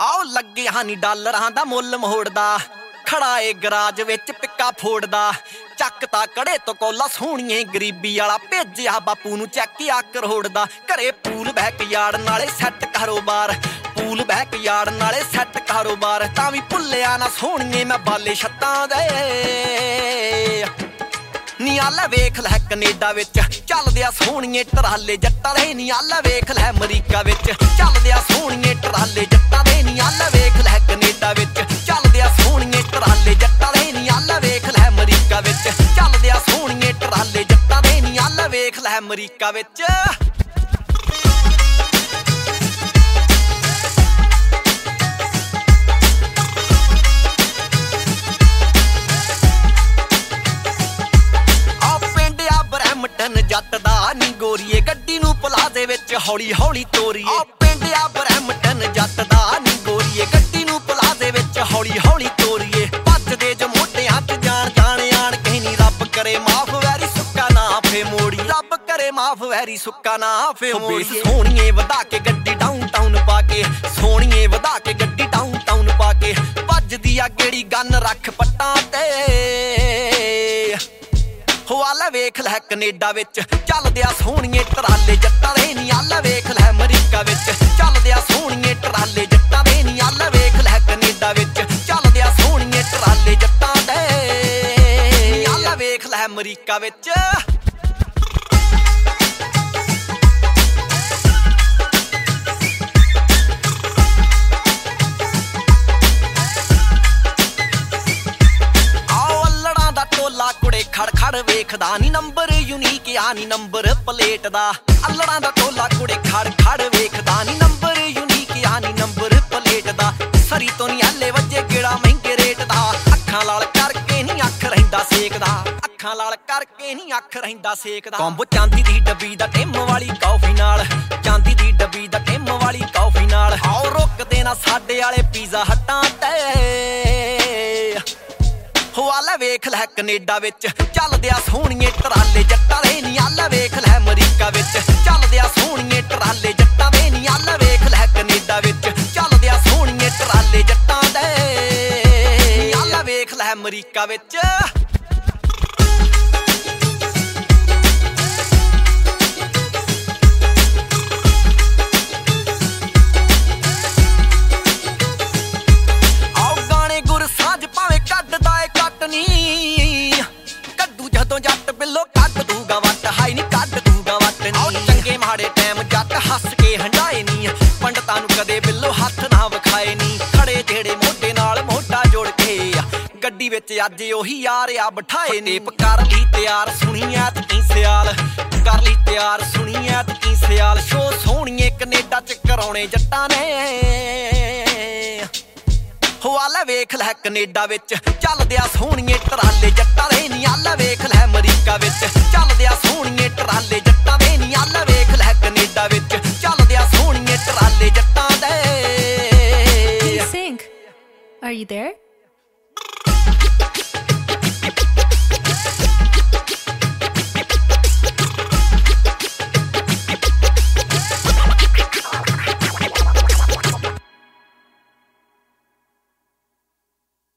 आओ लगे हानी डालरां दा मुੱਲ ਮੋੜਦਾ खड़ा ए गराज विच पिक्का फोड़दा ਚੱਕਤਾ कड़े तो कोला सोहणीए गरीबी वाला भेजिया बापू नूं चैक आ करोड़दा घरे पूल बैक यार्ड नाले सैट कारोबार पूल बैक यार्ड नाले सैट कारोबार तां वी भुल्लिया ना सोहणीए मैं बाले छत्तां दे नियाला वेख लै कनेडा विच चलदिया सोहणीए टराले जट्टां दे नियाला वेख लै अमरीका विच चलदिया सोहणीए टराले जट्टां दे नियाला वेख लै कनेडा विच चलदिया सोहणीए टराले जट्टां दे नियाला वेख लै अमरीका विच चलदिया सोहणीए टराले जट्टां दे नियाला वेख लै अमरीका विच जट दा नी गोरीए गड्डी नूं पलाजे विच हौली हौली तोरीए पिंड आ ब्रैम्पटन जट दा नी गोरीए गड्डी नूं पलाजे विच हौली हौली तोरीए भजदे जो मोढियां च जान जान आण कहीं नी रब करे माफ वैरी सुक्का ना फे मोड़ी रब करे माफ वैरी सुक्का ना फे मोड़ी सोहणीए वधा के गड्डी डाउनटाउन पा के सोहणीए वधा के गड्डी डाउनटाउन पा के भजदी आ गेड़ी गन रख पट्टां ते हवाला वेख लै कनेडा विच चलदिया सोहणीए टराले जट्टां दे नियाला वेख लै अमरीका विच चलदिया सोहणीए टराले जट्टां दे नियाला वेख लै कनेडा विच चलदिया सोहणीए टराले जट्टां दे नियाला वेख लै अमरीका विच खड़ खड़ वेखदा नी नंबर यूनीक आ नी नंबर प्लेट दा अल्लड़ां दा टोला कुड़े खड़ खड़ वेखदा नी नंबर यूनीक आ नी नंबर प्लेट दा सरी तो नी हले वजे गेड़ा महंगे रेट दा अखां लाल करके नी अख रहिंदा सेकदा अखां लाल करके नी अख रहिंदा सेकदा कोंबो चांदी दी डब्बी दा टिम वाली कॉफी नाल चांदी दी डब्बी दा टिम वाली कॉफी नाल आओ रुक देना साडे वाले पिज़्ज़ा हट्टां ते हवाला वेख लै कनेडा विच चलदिया सोहणीए टराले जट्टां दे नियाला वेख लै अमरीका विच चलदिया सोहणीए टराले जट्टां दे नियाला वेख लै कनेडा विच चलदिया सोहणीए टराले जट्टां दे नियाला वेख लै अमरीका विच कड्डू जदों जट बिल्लो कट दूगा वट हाई नी कट दूगा वट नी चंगे माड़े टाइम जट हस के हंडाए नी पंडतां नूं कदे बिल्लो हथ ना विखाए नी खड़े जेड़े मोढे नाल मोढा जोड़ के गड्डी विच अज ओही यार आ बिठाए नी कर ली तैयार सुणीए ते की सियाल कर ली तैयार सुणीए ते की सियाल शो सोहणीए कनेडा च कराउणे जट्टां ने हवाला वेख लै कनेडा विच चलदिया सोहणीए टराले जट्टां दे नियाला वेख लै अमरीका विच चलदिया